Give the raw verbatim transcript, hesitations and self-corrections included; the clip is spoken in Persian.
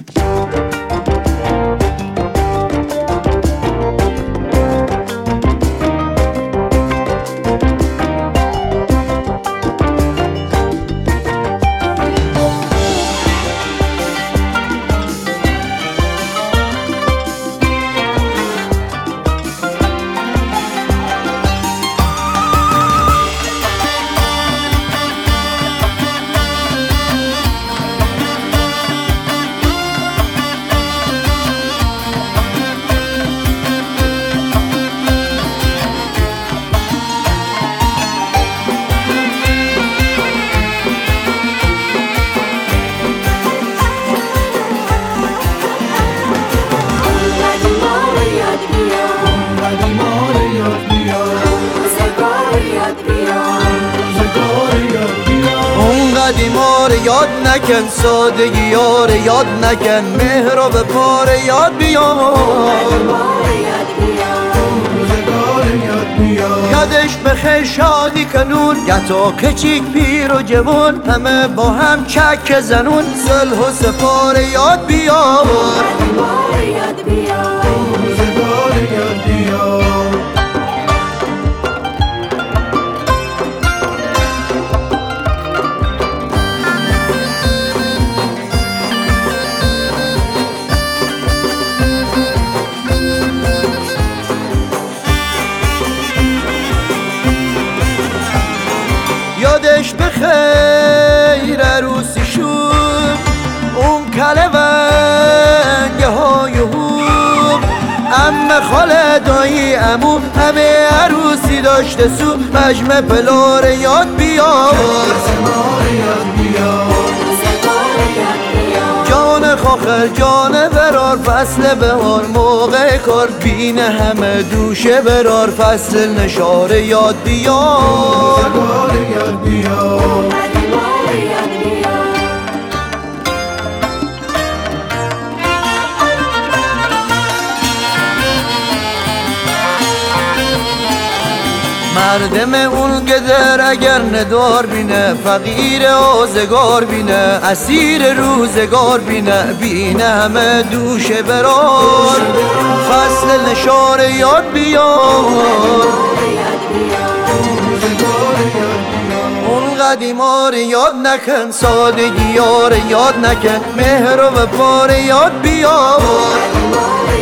قدیما رو یاد نکن، سادگی ها رو یاد نکن، مهر رو به پار یاد بیار. یادش بخیر شادی کنون، گتا کچیک پیر و جوان، همه با هم چک زنون، صلح و سپار یاد بیار. یادش بخیر عروسی شد، اون کلونگه های خوب، عمه خاله دایی عمو، همه عروسی داشته سو، مجمع پلار یاد بیار. جان خاخر جان برار، فصل بهار موقع کار، بین همه دوشه برار، فصل نشاره یاد بیار. مردم اون گدر اگر ندار بینه، فقیر آزگار بینه، اسیر روزگار بینه، بینه همه دوشه برار، فصل نشاره یاد بیار. اون قدیما رو یاد نکن، سادگی ها رو یاد نکن، مهر و وفا رو یاد بیار.